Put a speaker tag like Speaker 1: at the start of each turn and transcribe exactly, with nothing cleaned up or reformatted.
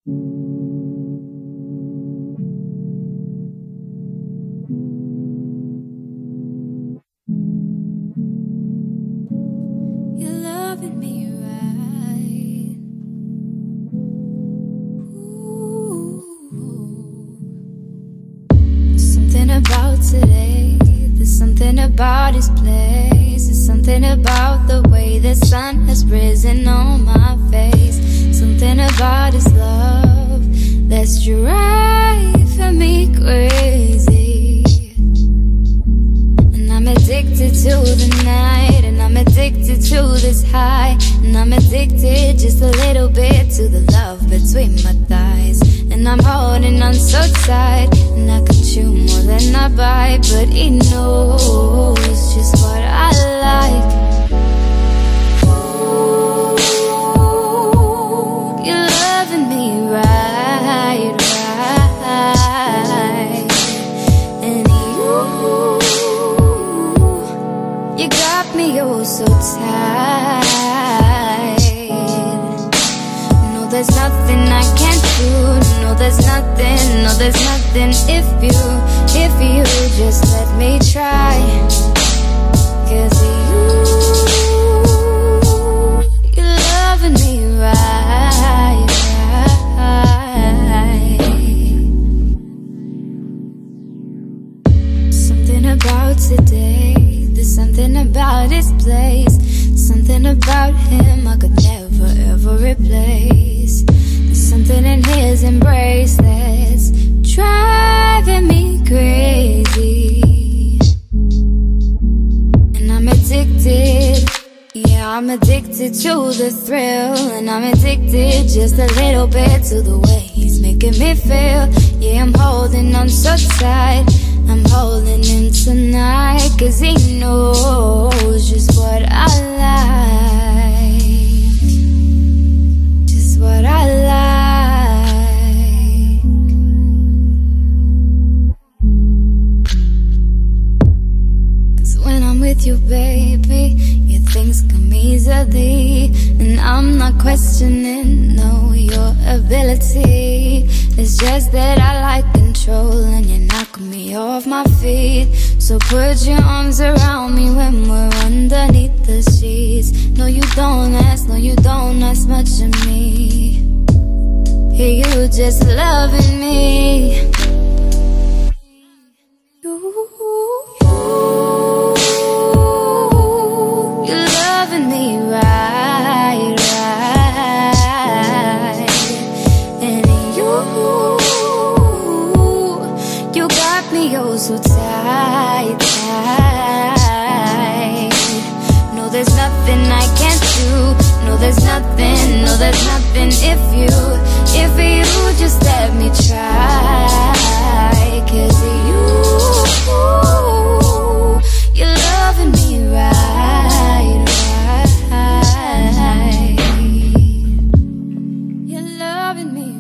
Speaker 1: You're loving me right. Ooh. There's something about today. There's something about his place. There's something about the way the sun has risen on my face. Something about his love that's driving me crazy. And I'm addicted to the night, and I'm addicted to this high, and I'm addicted just a little bit to the love between my thighs. And I'm holding on so tight, and I could chew more than I bite, but he knows just what I like. Ooh, you're loving me right, right. And you, you got me oh so tight. No, there's nothing I can't do. No, there's nothing, no, there's nothing if you, if you just let me try. Cause you, you're loving me right, right. Something about today, there's something about his place, something about him I could never ever replace. Something in his embrace that's driving me crazy. And I'm addicted, yeah, I'm addicted to the thrill. And I'm addicted just a little bit to the way he's making me feel. Yeah, I'm holding on so tight, I'm holding him tonight. Cause he knows just what I like, just what I like. With you, baby, yeah, things come easily, and I'm not questioning, no, your ability. It's just that I like control, and you're knocking me off my feet. So put your arms around me when we're underneath the sheets. No, you don't ask, no, you don't ask much of me. Hey, you just loving me. Me right, right. And you, you got me oh so tight, tight. No, there's nothing I can't do. No, there's nothing, no, there's nothing if you, if you just let me try. Cause you, you're loving me right, right. You're loving me